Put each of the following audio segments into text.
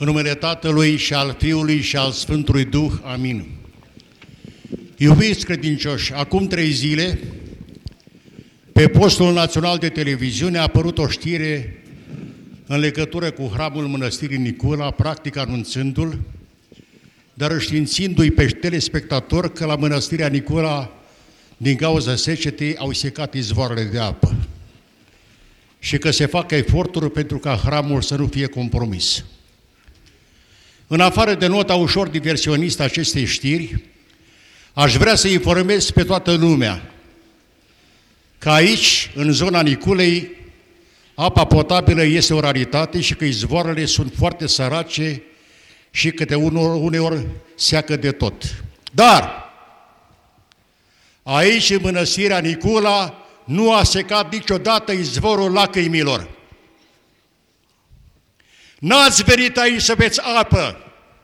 În numele Tatălui și al Fiului și al Sfântului Duh. Amin. Iubiți credincioși, acum 3 zile, pe postul național de televiziune a apărut o știre în legătură cu hramul Mănăstirii Nicula, practic anunțându-l, dar înștiințindu-i pe telespectator că la Mănăstirea Nicula, din cauza secetei, au secat izvoarele de apă și că se fac eforturi pentru ca hramul să nu fie compromis. În afară de nota ușor diversionistă acestei știri, aș vrea să informez pe toată lumea că aici, în zona Niculei, apa potabilă este o raritate și că izvoarele sunt foarte sărace și câte uneori seacă de tot. Dar aici, în Mănăstirea Nicula, nu a secat niciodată izvorul lacrimilor. N-ați venit aici să beți apă.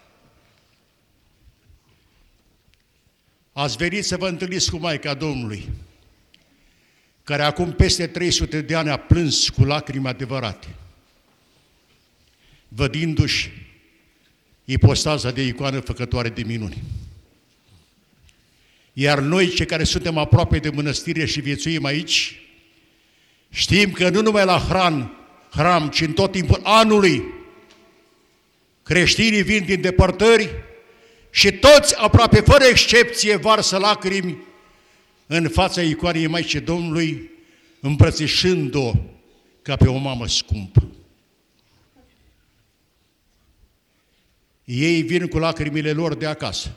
Ați venit să vă întâlniți cu Maica Domnului, care acum peste 300 de ani a plâns cu lacrimi adevărate, vădindu-și ipostaza de icoană făcătoare de minuni. Iar noi, cei care suntem aproape de mănăstire și viețuim aici, știm că nu numai la hram, ci în tot timpul anului, creștinii vin din depărtări și toți, aproape fără excepție, varsă lacrimi în fața icoanei Maicii Domnului, îmbrățișând-o ca pe o mamă scumpă. Ei vin cu lacrimile lor de acasă.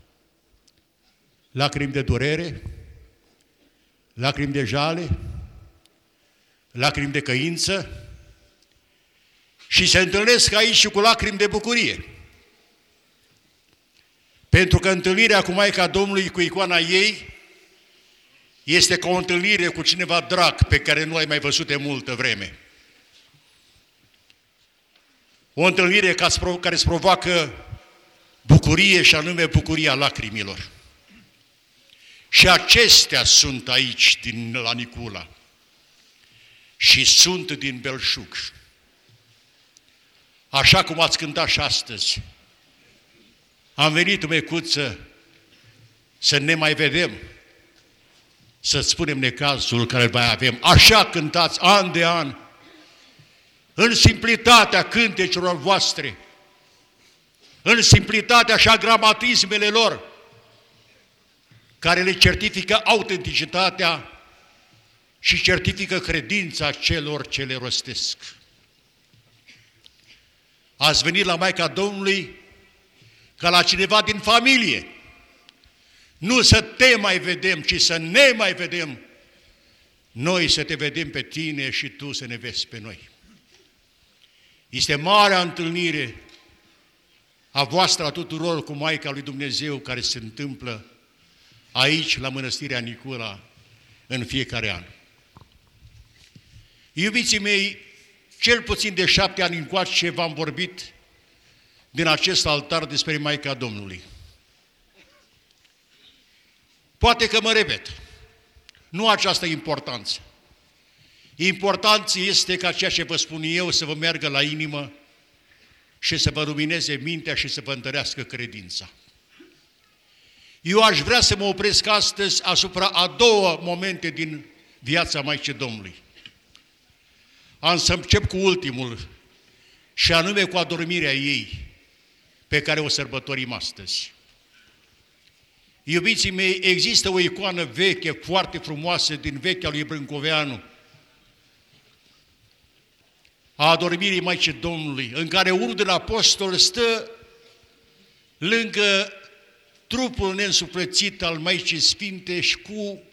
Lacrimi de durere, lacrimi de jale, lacrimi de căință și se întâlnesc aici și cu lacrimi de bucurie. Pentru că întâlnirea cu Maica Domnului, cu icoana ei, este ca o întâlnire cu cineva drag pe care nu l-ai mai văzut de multă vreme. O întâlnire care îți provoacă bucurie și anume bucuria lacrimilor. Și acestea sunt aici, la Nicula, și sunt din belșug. Așa cum ați cântat și astăzi, am venit, măicuță, să ne mai vedem, să-ți spunem necazul care îl mai avem. Așa cântați an de an, în simplitatea cântecilor voastre, în simplitatea și a gramatismele lor, care le certifică autenticitatea și certifică credința celor ce le rostesc. Ați venit la Maica Domnului ca la cineva din familie, nu să te mai vedem, ci să ne mai vedem, noi să te vedem pe tine și tu să ne vezi pe noi. Este marea întâlnire a voastră, a tuturor, cu Maica lui Dumnezeu, care se întâmplă aici, la Mănăstirea Nicula, în fiecare an. Iubiții mei, cel puțin de 7 ani încoace v-am vorbit din acest altar despre Maica Domnului. Poate că mă repet, nu această importanță. Importanța este ca ceea ce vă spun eu să vă meargă la inimă și să vă lumineze mintea și să vă întărească credința. Eu aș vrea să mă opresc astăzi asupra a 2 momente din viața Maicii Domnului. Am să încep cu ultimul, și anume cu adormirea ei, pe care o sărbătorim astăzi. Iubiții mei, există o icoană veche, foarte frumoasă, din vechea lui Brâncoveanu, a adormirii Maicii Domnului, în care unul din apostoli stă lângă trupul neînsuflețit al Maicii Sfinte și cu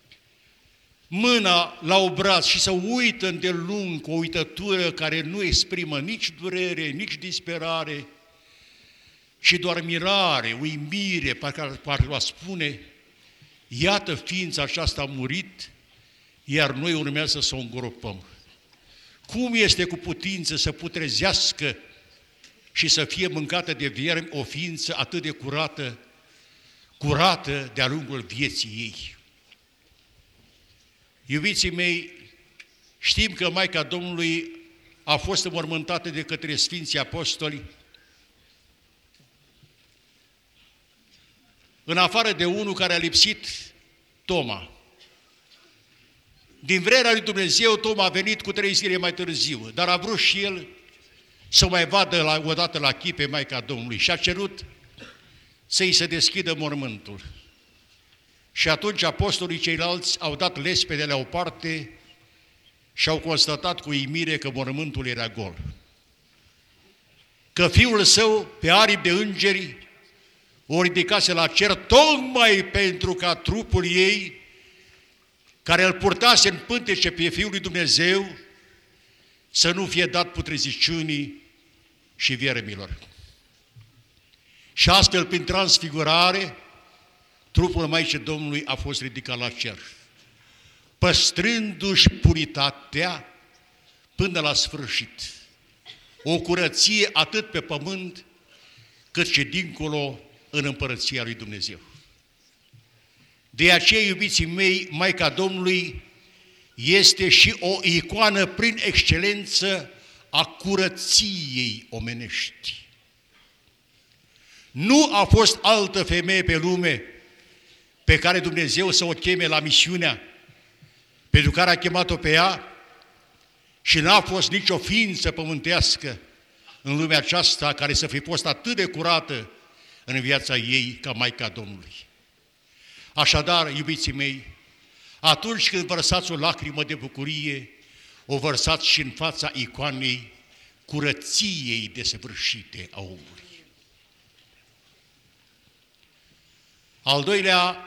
mâna la obraz și să uită îndelung cu o uitătură care nu exprimă nici durere, nici disperare, ci doar mirare, uimire, parcă va spune, iată ființa aceasta a murit, iar noi urmează să o îngropăm. Cum este cu putință să putrezească și să fie mâncată de viermi o ființă atât de curată de-a lungul vieții ei? Iubiții mei, știm că Maica Domnului a fost înmormântată de către Sfinții Apostoli în afară de unul care a lipsit, Toma. Din vrerea lui Dumnezeu, Toma a venit cu 3 zile mai târziu, dar a vrut și el să mai vadă odată la chip pe Maica Domnului și a cerut să-i se deschidă mormântul. Și atunci apostolii ceilalți au dat lespede la o parte și au constatat cu uimire că mormântul era gol. Că fiul său, pe aripi de îngeri, o ridicase la cer tocmai pentru ca trupul ei, care îl purtase în pântece pe Fiul lui Dumnezeu, să nu fie dat putreziciunii și viermilor. Și astfel, prin transfigurare, trupul Maicii Domnului a fost ridicat la cer, păstrându-și puritatea până la sfârșit. O curăție atât pe pământ, cât și dincolo în împărăția lui Dumnezeu. De aceea, iubiții mei, Maica Domnului este și o icoană prin excelență a curăției omenești. Nu a fost altă femeie pe lume pe care Dumnezeu să o cheme la misiunea pentru care a chemat-o pe ea și n-a fost nicio ființă pământească în lumea aceasta care să fi fost atât de curată în viața ei ca Maica Domnului. Așadar, iubiții mei, atunci când vărsați o lacrimă de bucurie, o vărsați și în fața icoanei curăției desăvârșite a omului. Al doilea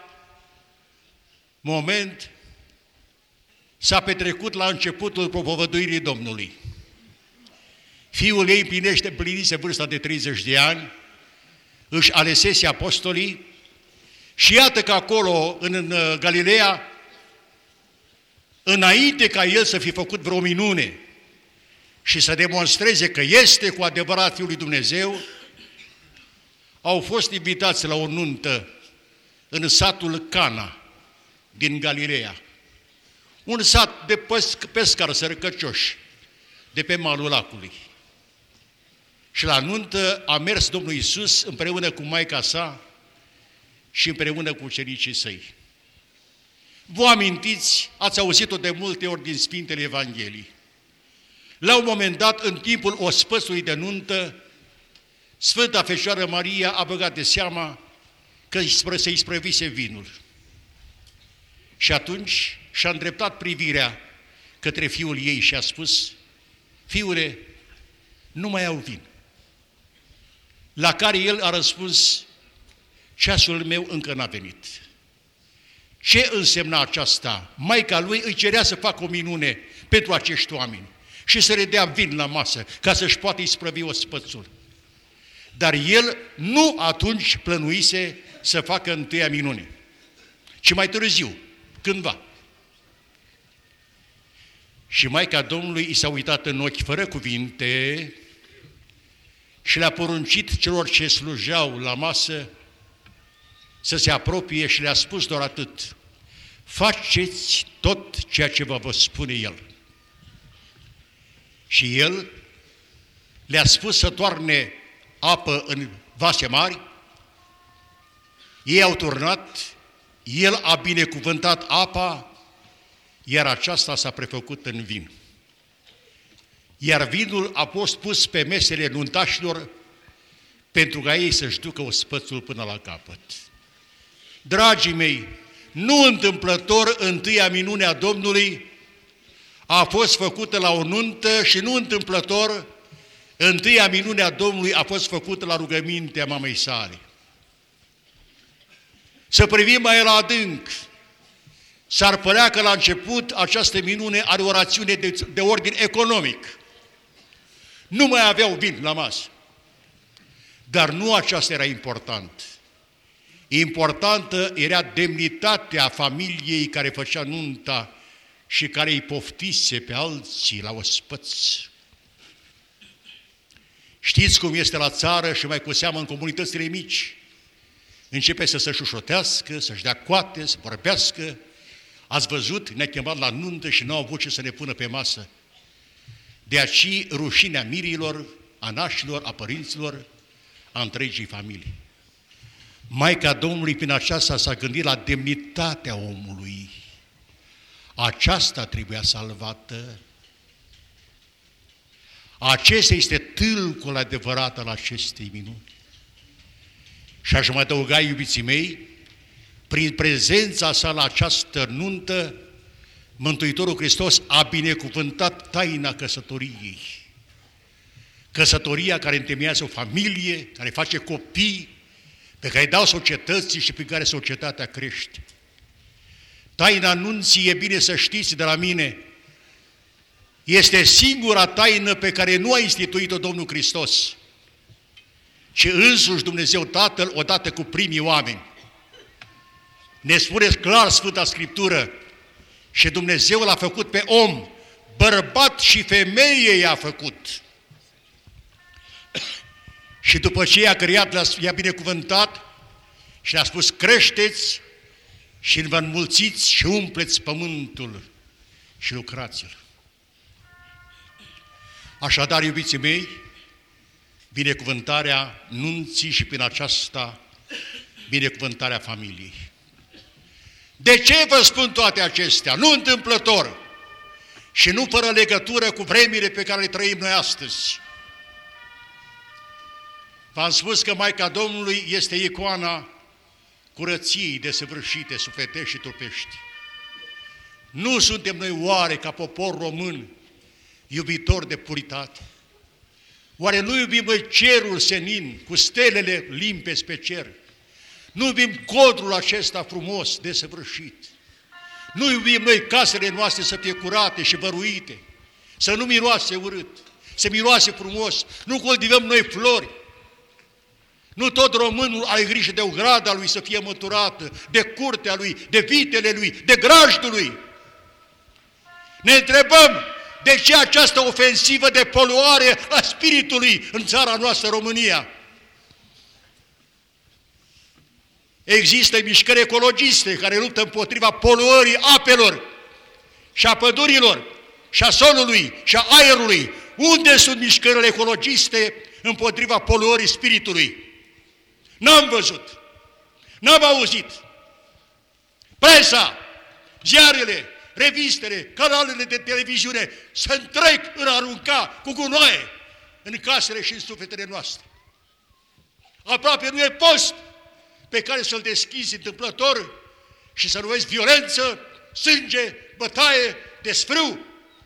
moment s-a petrecut la începutul propovăduirii Domnului. Fiul ei împlinise vârsta de 30 de ani, își alesese apostolii și iată că acolo, în Galileea, înainte ca el să fi făcut vreo minune și să demonstreze că este cu adevărat Fiul lui Dumnezeu, au fost invitați la o nuntă în satul Cana din Galileea. Un sat de pescari sărăcăcioși de pe malul lacului. Și la nuntă a mers Domnul Iisus împreună cu maica sa și împreună cu ucenicii săi. Vă amintiți, ați auzit-o de multe ori din Sfintele Evangheliei. La un moment dat, în timpul ospățului de nuntă, Sfânta Fecioară Maria a băgat de seama că se isprăvise vinul. Și atunci și-a îndreptat privirea către fiul ei și a spus: Fiule, nu mai au vin. La care el a răspuns: ceasul meu încă n-a venit. Ce însemna aceasta? Maica lui îi cerea să facă o minune pentru acești oameni și să le dea vin la masă ca să-și poată isprăvi ospățul. Dar el nu atunci plănuise să facă întâia minune, ci mai târziu, cândva. Și Maica Domnului i s-a uitat în ochi fără cuvinte și le-a poruncit celor ce slujeau la masă să se apropie și le-a spus doar atât: faceți tot ceea ce vă spune el. Și el le-a spus să toarne apă în vase mari, ei au turnat, el a binecuvântat apa, iar aceasta s-a prefăcut în vin. Iar vinul a fost pus pe mesele nuntașilor pentru ca ei să-și ducă ospățul până la capăt. Dragii mei, nu întâmplător întâia minune a Domnului a fost făcută la o nuntă și nu întâmplător întâia minune a Domnului a fost făcută la rugămintea mamei sale. Să privim mai la adânc. S-ar părea că la început această minune are o rațiune de ordin economic. Nu mai aveau vin la masă. Dar nu aceasta era important. Importantă era demnitatea familiei care făcea nunta și care îi poftise pe alții la ospăț. Știți cum este la țară și mai cu seamă în comunitățile mici. Începe să se șușotească, să-și dea coate, să vorbească. Ați văzut, ne-a chemat la nuntă și n-au avut ce să ne pună pe masă. De aici rușinea mirilor, a nașilor, a părinților, a întregii familii. Maica Domnului prin aceasta s-a gândit la demnitatea omului. Aceasta trebuia salvată. Acesta este tâlcul adevărat al acestei minuni. Și aș mai adăuga, iubiții mei, prin prezența sa la această nuntă, Mântuitorul Hristos a binecuvântat taina căsătoriei. Căsătoria care întemeiază o familie, care face copii, pe care îi dau societății și prin care societatea crește. Taina nunții, e bine să știți de la mine, este singura taină pe care nu a instituit-o Domnul Hristos, ci însuși Dumnezeu Tatăl odată cu primii oameni. Ne spune clar Sfânta Scriptură, și Dumnezeu l-a făcut pe om, bărbat și femeie i-a făcut. Și după ce i-a creat, i-a binecuvântat și le-a spus, creșteți și vă înmulțiți și umpleți pământul și lucrați-l. Așadar, iubiții mei, binecuvântarea nunții și prin aceasta binecuvântarea familiei. De ce vă spun toate acestea? Nu întâmplător și nu fără legătură cu vremile pe care le trăim noi astăzi. V-am spus că Maica Domnului este icoana curăției desăvârșite, sufletești și trupești. Nu suntem noi oare ca popor român iubitori de puritate? Oare nu iubim noi cerul senin cu stelele limpezi pe cer? Nu iubim codrul acesta frumos, desăvârșit? Nu iubim noi casele noastre să fie curate și văruite, să nu miroase urât, să miroase frumos? Nu cultivăm noi flori? Nu tot românul are grijă de ograda lui să fie măturată, de curtea lui, de vitele lui, de grajdul lui? Ne întrebăm de ce această ofensivă de poluare a spiritului în țara noastră, România. Există mișcări ecologiste care luptă împotriva poluării apelor și a pădurilor și a solului și a aerului. Unde sunt mișcările ecologiste împotriva poluării spiritului? N-am văzut, n-am auzit. Presa, ziarele, revistele, canalele de televiziune se întrec în a arunca cu gunoaie în casele și în sufletele noastre. Aproape nu e post pe care să-l deschizi întâmplător și să nu vezi violență, sânge, bătaie, desfrâu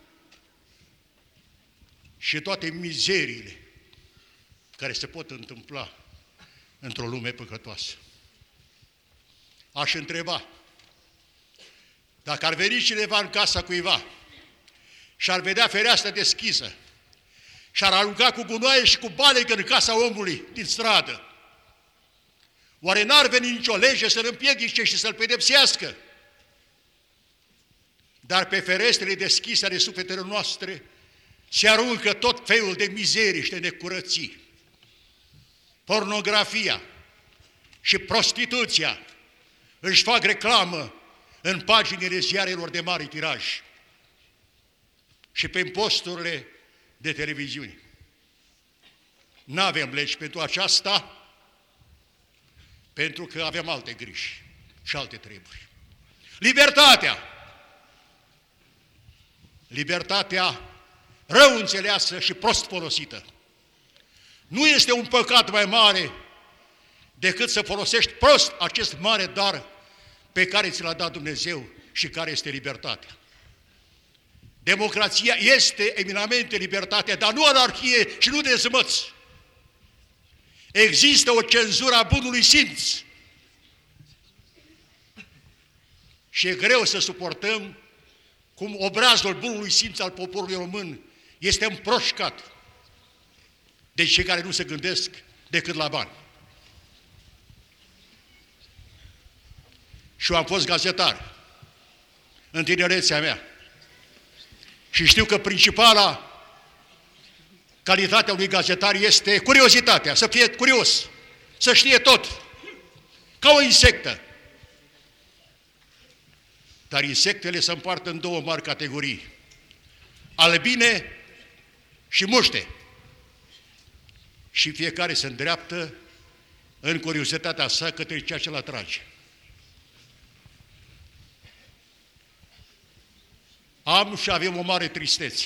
și toate mizeriile care se pot întâmpla într-o lume păcătoasă. Aș întreba, dacă ar veni cineva în casa cuiva și ar vedea fereastra deschisă și ar arunca cu gunoaie și cu balegă în casa omului din stradă, oare n-ar veni nicio lege să-l împiedice și să-l pedepsească? Dar pe ferestrele deschise ale sufletelor noastre se aruncă tot felul de mizerii și de necurății. Pornografia și prostituția își fac reclamă în paginile ziarelor de mare tiraj și pe posturile de televiziune. N-avem legi pentru aceasta, pentru că avem alte griji și alte treburi. Libertatea! Libertatea rău înțeleasă și prost folosită. Nu este un păcat mai mare decât să folosești prost acest mare dar pe care ți l-a dat Dumnezeu și care este libertatea. Democrația este eminamente libertatea, dar nu anarhie și nu dezmăț. Există o cenzură a bunului simț și e greu să suportăm cum obrazul bunului simț al poporului român este împroșcat de cei care nu se gândesc decât la bani. Și eu am fost gazetar în tinerețea mea și știu că principala calitatea unui gazetar este curiozitatea, să fie curios, să știe tot, ca o insectă. Dar insectele se împart în două mari categorii, albine și muște. Și fiecare se îndreaptă în curiozitatea sa către ceea ce îl atrage. Am și avem o mare tristețe.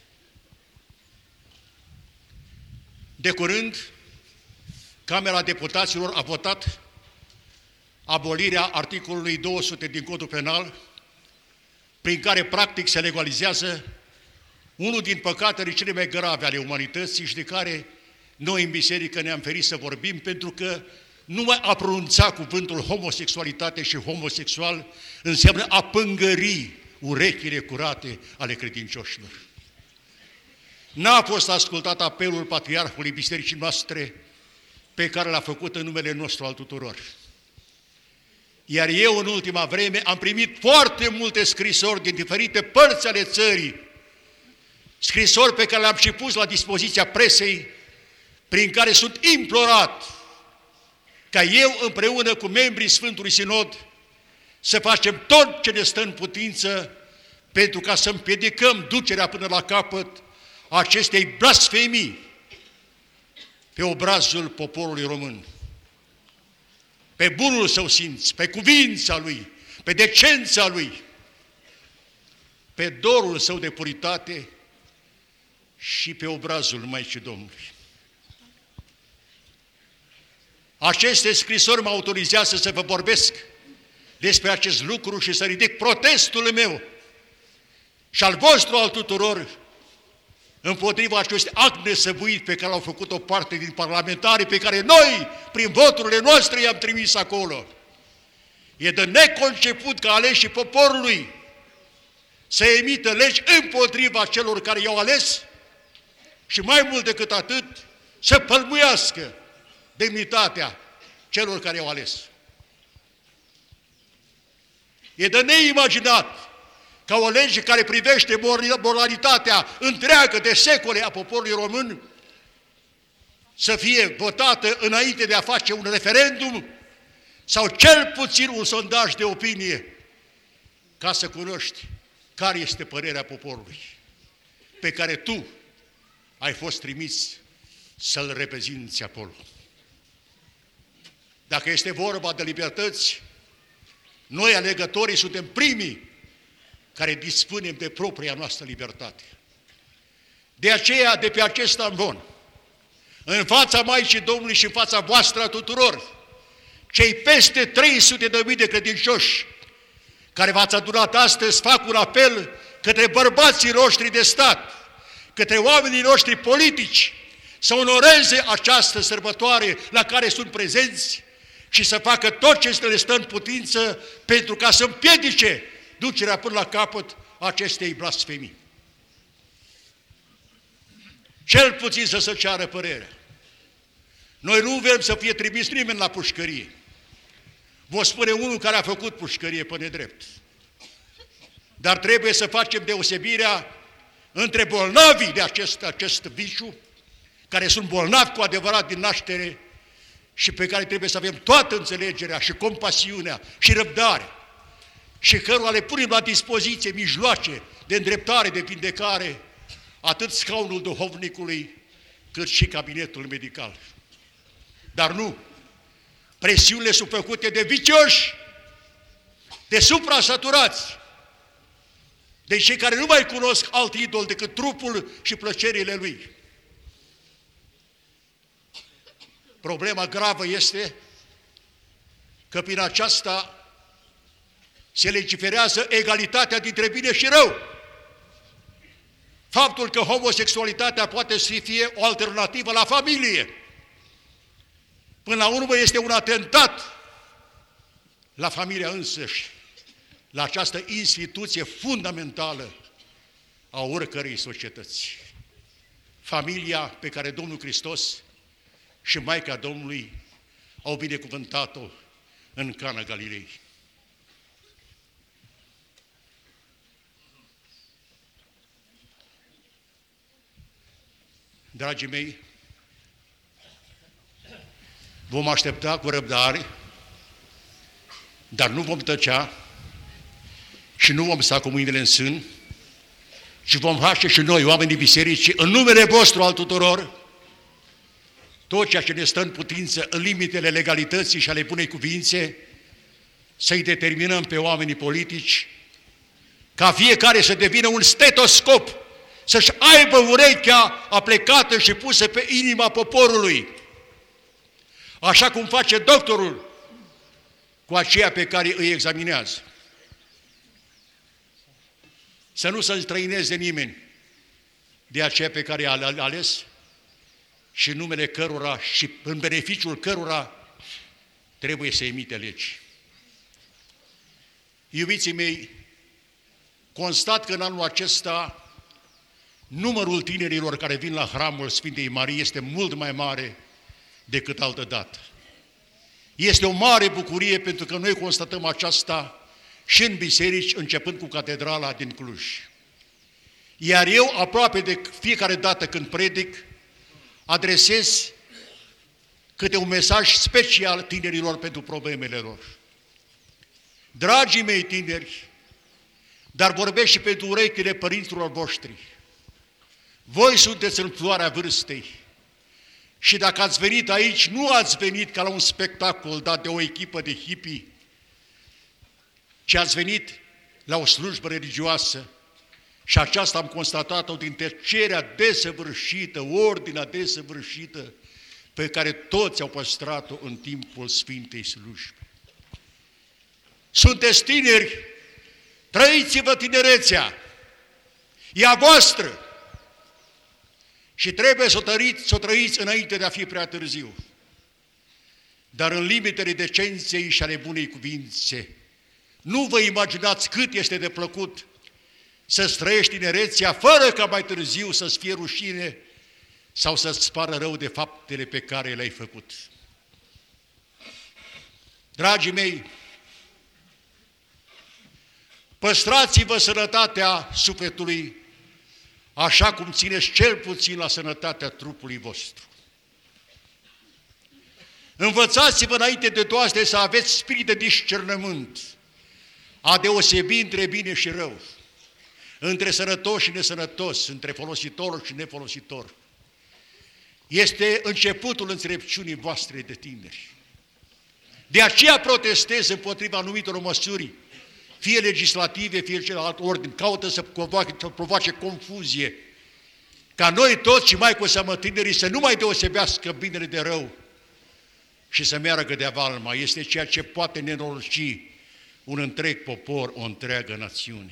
De curând, Camera Deputaților a votat abolirea articolului 200 din Codul Penal, prin care practic se legalizează unul din păcatele cele mai grave ale umanității și de care noi în biserică ne-am ferit să vorbim, pentru că numai a pronunța cuvântul homosexualitate și homosexual înseamnă a pângări urechile curate ale credincioșilor. N-a fost ascultat apelul Patriarhului Bisericii noastre pe care l-a făcut în numele nostru al tuturor. Iar eu, în ultima vreme, am primit foarte multe scrisori din diferite părți ale țării, scrisori pe care le-am și pus la dispoziția presei, prin care sunt implorat ca eu, împreună cu membrii Sfântului Sinod, să facem tot ce ne stă în putință pentru ca să împiedicăm ducerea până la capăt acestei blasfemii pe obrazul poporului român. Pe bunul său simț, pe cuvința lui, pe decența lui, pe dorul său de puritate și pe obrazul Maicii Domnului. Aceste scrisori mă autorizează să vă vorbesc despre acest lucru și să ridic protestul meu și al vostru, al tuturor, împotriva acestui act nesăbuit pe care l-au făcut o parte din parlamentarii pe care noi, prin voturile noastre, i-am trimis acolo. E de neconceput ca aleșii poporului să emită legi împotriva celor care i-au ales și mai mult decât atât să pălmuiască demnitatea celor care i-au ales. E de neimaginat ca o lege care privește moralitatea întreagă de secole a poporului român să fie votată înainte de a face un referendum sau cel puțin un sondaj de opinie, ca să cunoști care este părerea poporului pe care tu ai fost trimis să-l reprezinți acolo. Dacă este vorba de libertăți, noi, alegătorii, suntem primii care dispunem de propria noastră libertate. De aceea, de pe acest amvon, în fața Maicii Domnului și în fața voastră a tuturor, cei peste 300.000 de credincioși care v-ați adunat astăzi, fac un apel către bărbații noștri de stat, către oamenii noștri politici, să onoreze această sărbătoare la care sunt prezenți și să facă tot ce le stă în putință pentru ca să împiedice ducerea până la capăt acestei blasfemii. Cel puțin să se ceară părerea. Noi nu vrem să fie trimis nimeni la pușcărie. Vă spune unul care a făcut pușcărie pe nedrept. Dar trebuie să facem deosebirea între bolnavii de acest viciu, care sunt bolnavi cu adevărat din naștere și pe care trebuie să avem toată înțelegerea și compasiunea și răbdarea și cărora le punem la dispoziție mijloace de îndreptare, de vindecare, atât scaunul duhovnicului, cât și cabinetul medical. Dar nu, presiunile sunt făcute de vicioși, de suprasaturați, de cei care nu mai cunosc alt idol decât trupul și plăcerile lui. Problema gravă este că prin aceasta se legiferează egalitatea dintre bine și rău. Faptul că homosexualitatea poate să fie o alternativă la familie, până la urmă este un atentat la familia însăși, la această instituție fundamentală a oricărei societăți. Familia pe care Domnul Hristos și Maica Domnului au binecuvântat-o în Cana Galilei. Dragii mei, vom aștepta cu răbdare, dar nu vom tăcea și nu vom sta cu mâinile în sân, ci vom face și noi, oamenii bisericii, în numele vostru al tuturor, tot ceea ce ne stă în putință, în limitele legalității și ale bunei cuvințe, să-i determinăm pe oamenii politici ca fiecare să devină un stetoscop, să-și aibă urechea aplecată și pusă pe inima poporului, așa cum face doctorul cu aceea pe care îi examinează. Să nu se străineze nimeni de aceea pe care a ales și în numele cărora și în beneficiul cărora trebuie să emite legi. Iubiții mei, constat că în anul acesta numărul tinerilor care vin la hramul Sfintei Marii este mult mai mare decât altă dată. Este o mare bucurie pentru că noi constatăm aceasta și în biserici, începând cu catedrala din Cluj. Iar eu, aproape de fiecare dată când predic, adresez câte un mesaj special tinerilor pentru problemele lor. Dragii mei tineri, dar vorbesc și pentru urechile părinților voștri. Voi sunteți în floarea vârstei și dacă ați venit aici, nu ați venit ca la un spectacol dat de o echipă de hippie, ci ați venit la o slujbă religioasă și aceasta am constatat-o din tăcerea desăvârșită, ordinea desăvârșită pe care toți au păstrat-o în timpul Sfintei Slujbe. Sunteți tineri, trăiți-vă tinerețea, e a voastră și trebuie să o trăiți înainte de a fi prea târziu. Dar în limitele decenței și ale bunei cuvințe, nu vă imaginați cât este de plăcut să-ți trăiești tinerețea fără ca mai târziu să-ți fie rușine sau să-ți pară rău de faptele pe care le-ai făcut. Dragii mei, păstrați-vă sănătatea sufletului așa cum țineți cel puțin la sănătatea trupului vostru. Învățați-vă înainte de toate să aveți spirit de discernământ, a deosebi între bine și rău, între sănătos și nesănătos, între folositor și nefolositor. Este începutul înțelepciunii voastre de tineri. De aceea protestez împotriva anumitor măsuri, fie legislative, fie celălalt ordin, caută să provoace confuzie, ca noi toți și mai cu seamă tinerii să nu mai deosebească binele de rău și să meargă de avalma. Este ceea ce poate nenorci un întreg popor, o întreagă națiune.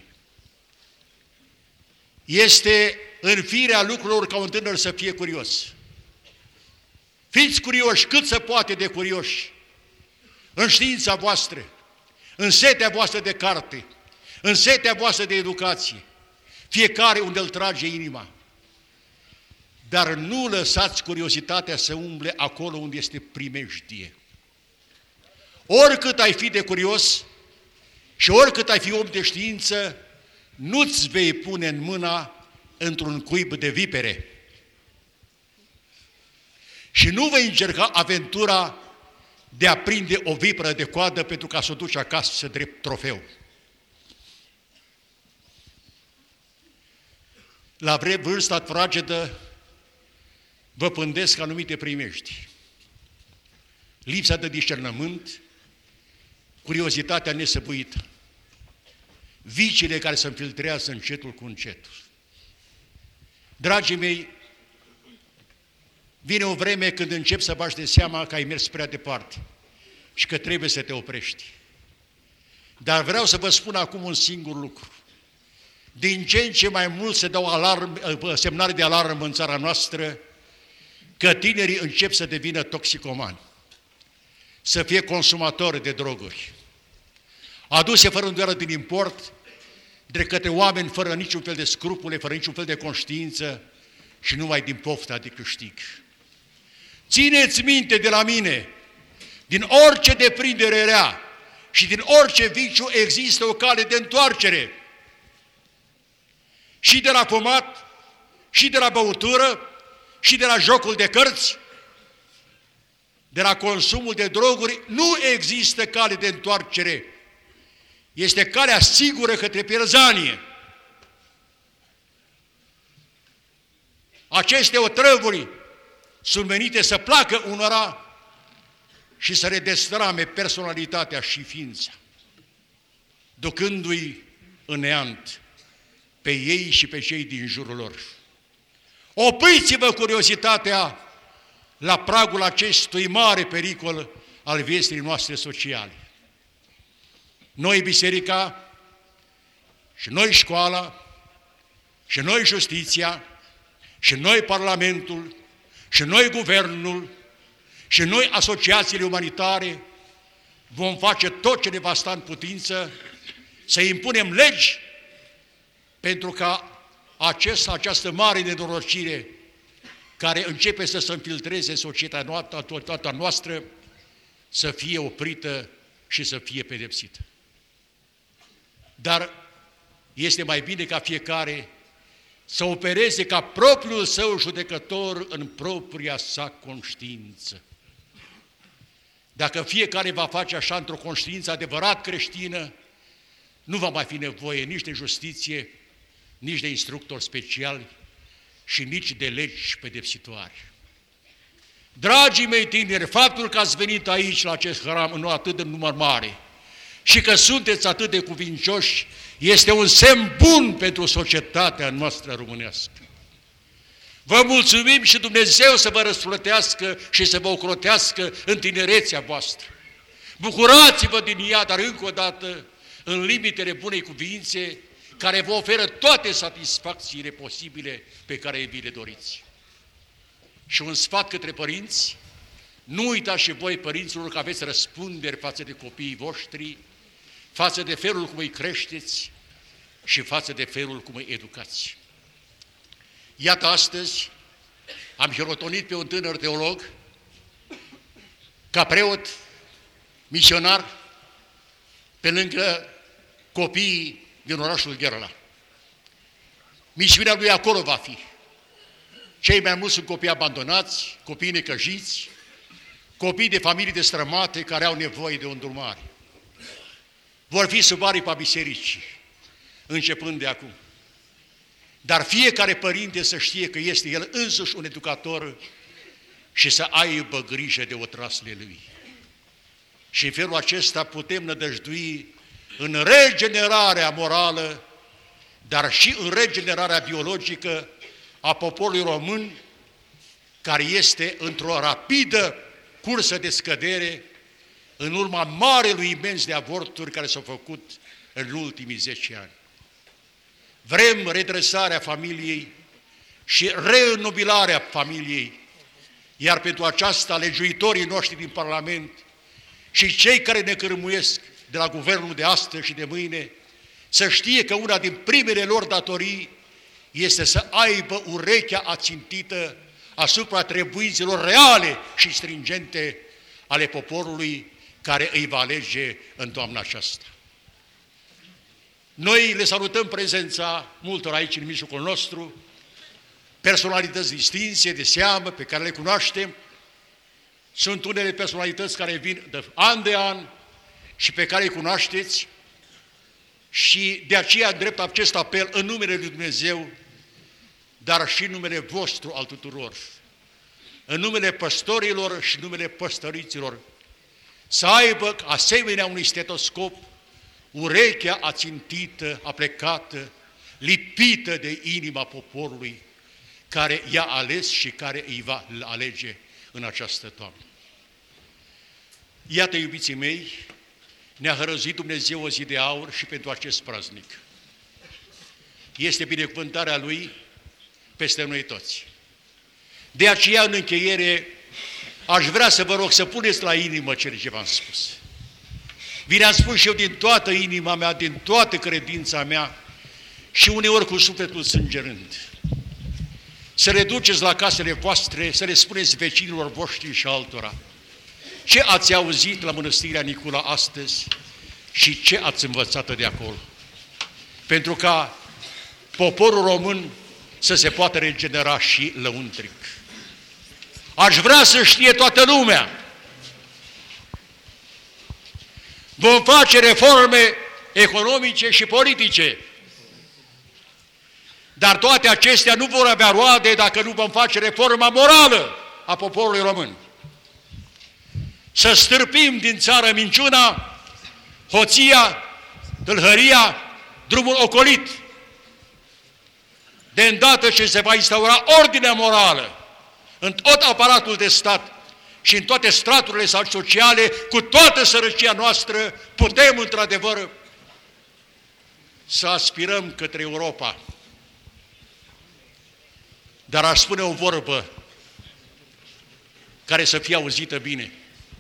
Este în firea lucrurilor ca un tânăr să fie curios. Fiți curioși, cât se poate de curioși, în știința voastră, în setea voastră de carte, în setea voastră de educație, fiecare unde îl trage inima. Dar nu lăsați curiozitatea să umble acolo unde este primejdie. Oricât ai fi de curios și oricât ai fi om de știință, nu-ți vei pune în mâna într-un cuib de vipere. Și nu vei încerca aventura de a prinde o vipră de coadă pentru ca să o duci acasă drept trofeu. La vârsta fragedă vă pândesc anumite primești. Lipsa de discernământ, curiozitatea nesăbuită, viciile care se înfiltrează încetul cu încetul. Dragii mei, vine o vreme când începi să bași de seama că ai mers prea departe și că trebuie să te oprești. Dar vreau să vă spun acum un singur lucru. Din ce în ce mai mult se dau semnale de alarmă în țara noastră că tinerii încep să devină toxicomani, să fie consumatori de droguri, aduse fără îndoială din import, de către oameni fără niciun fel de scrupule, fără niciun fel de conștiință și numai din pofta de câștig. Țineți minte de la mine, din orice deprindere rea și din orice viciu există o cale de întoarcere. Și de la fumat, și de la băutură, și de la jocul de cărți, de la consumul de droguri, nu există cale de întoarcere. Este calea sigură către pierzanie. Aceste otrăvuri sunt menite să placă unora și să le destrame personalitatea și ființa, ducându-i în neant pe ei și pe cei din jurul lor. Opriți-vă curiozitatea la pragul acestui mare pericol al vieții noastre sociale. Noi biserica, și noi școala, și noi justiția, și noi parlamentul, și noi guvernul, și noi asociațiile umanitare vom face tot ce ne va sta în putință să impunem legi pentru ca această mare nenorocire care începe să se infiltreze în societatea noastră să fie oprită și să fie pedepsită. Dar este mai bine ca fiecare să opereze ca propriul său judecător în propria sa conștiință. Dacă fiecare va face așa într-o conștiință adevărat creștină, nu va mai fi nevoie nici de justiție, nici de instructori speciali și nici de legi pedepsitoare. Dragii mei tineri, faptul că ați venit aici la acest hram în atât de număr mare și că sunteți atât de cuvincioși, este un semn bun pentru societatea noastră românească. Vă mulțumim și Dumnezeu să vă răsplătească și să vă ocrotească în tinerețea voastră. Bucurați-vă din ea, dar încă o dată, în limitele bunei cuvințe, care vă oferă toate satisfacțiile posibile pe care vi le doriți. Și un sfat către părinți: nu uitați și voi, părinților, că aveți răspunderi față de copiii voștri, față de felul cum îi creșteți și față de felul cum îi educați. Iată, astăzi am hirotonit pe un tânăr teolog, ca preot, misionar, pe lângă copiii din orașul Gherla. Misiunea lui acolo va fi. Cei mai mulți sunt copii abandonați, copii necăjiți, copii de familii destrămate care au nevoie de o îndrumare. Vor fi sub aripa bisericii, începând de acum. Dar fiecare părinte să știe că este el însuși un educator și să aibă grijă de otrasele lui. Și în felul acesta putem nădăjdui în regenerarea morală, dar și în regenerarea biologică a poporului român, care este într-o rapidă cursă de scădere în urma marelui imens de avorturi care s-au făcut în ultimii 10 ani. Vrem redresarea familiei și reînnobilarea familiei, iar pentru aceasta legiuitorii noștri din Parlament și cei care ne cărmuiesc de la guvernul de astăzi și de mâine să știe că una din primele lor datorii este să aibă urechea ațintită asupra trebuințelor reale și stringente ale poporului care îi va alege în toamna aceasta. Noi le salutăm prezența multor aici în mijlocul nostru, personalități distinse, de seamă, pe care le cunoaștem. Sunt unele personalități care vin de an și pe care îi cunoașteți și de aceea îndrept acest apel în numele lui Dumnezeu, dar și în numele vostru al tuturor, în numele păstorilor și în numele păstoriților, să aibă, asemenea unui stetoscop, urechea ațintită, aplecată, lipită de inima poporului, care i-a ales și care îi va alege în această toamnă. Iată, iubiții mei, ne-a hărăzit Dumnezeu o zi de aur și pentru acest praznic. Este binecuvântarea Lui peste noi toți. De aceea, în încheiere, aș vrea să vă rog să puneți la inimă cele ce v-am spus. Vi le-am spus și eu din toată inima mea, din toată credința mea și uneori cu sufletul sângerând. Să le duceți la casele voastre, să le spuneți vecinilor voștri și altora ce ați auzit la Mănăstirea Nicula astăzi și ce ați învățat de acolo. Pentru ca poporul român să se poată regenera și lăuntric. Aș vrea să știe toată lumea. Vom face reforme economice și politice, dar toate acestea nu vor avea roade dacă nu vom face reforma morală. a poporului român. Să stârpim din țară minciuna, hoția, tâlhăria, drumul ocolit. De îndată ce se va instaura ordinea morală în tot aparatul de stat și în toate straturile sociale, cu toată sărăcia noastră, putem într-adevăr să aspirăm către Europa. Dar aș spune o vorbă care să fie auzită bine.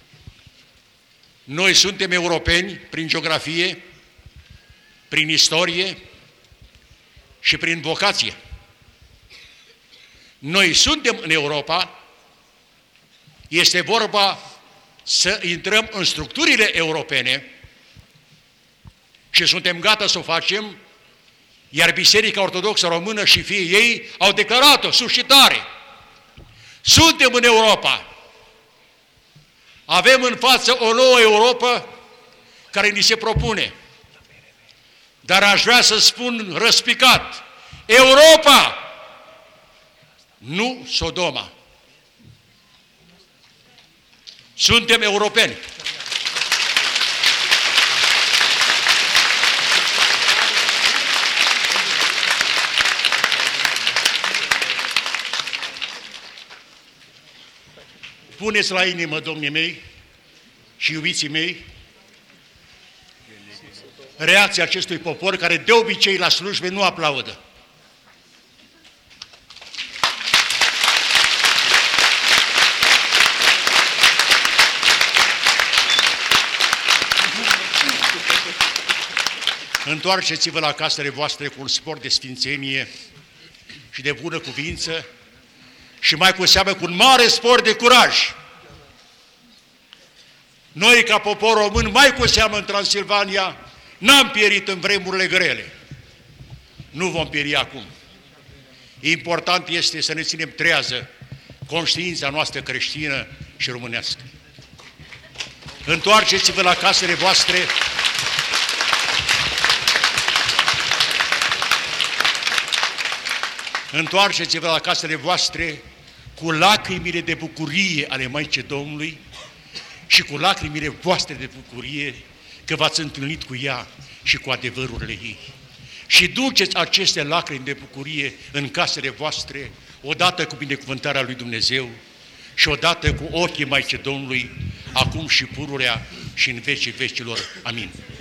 Noi suntem europeni prin geografie, prin istorie și prin vocație. Noi suntem în Europa, este vorba să intrăm în structurile europene și suntem gata să o facem, iar Biserica Ortodoxă Română și fiii ei au declarat-o sus și tare. Suntem în Europa. Avem în față o nouă Europa care ni se propune. Dar aș vrea să spun răspicat, Europa, nu Sodoma. Suntem europeni. Puneți la inimă, domnii mei și iubiții mei, reacția acestui popor care de obicei la slujbe nu aplaudă. Întoarceți-vă la casele voastre cu un spor de sfințenie și de bună cuvință și mai cu seamă cu un mare spor de curaj. Noi, ca popor român, mai cu seamă în Transilvania, n-am pierit în vremurile grele. Nu vom pieri acum. Important este să ne ținem trează conștiința noastră creștină și românească. Întoarceți-vă la casele voastre Întoarceți-vă la casele voastre cu lacrimile de bucurie ale Maicii Domnului și cu lacrimile voastre de bucurie că v-ați întâlnit cu ea și cu adevărurile ei. Și duceți aceste lacrimi de bucurie în casele voastre, odată cu binecuvântarea lui Dumnezeu și odată cu ochii Maicii Domnului, acum și pururea și în vecii vecilor. Amin.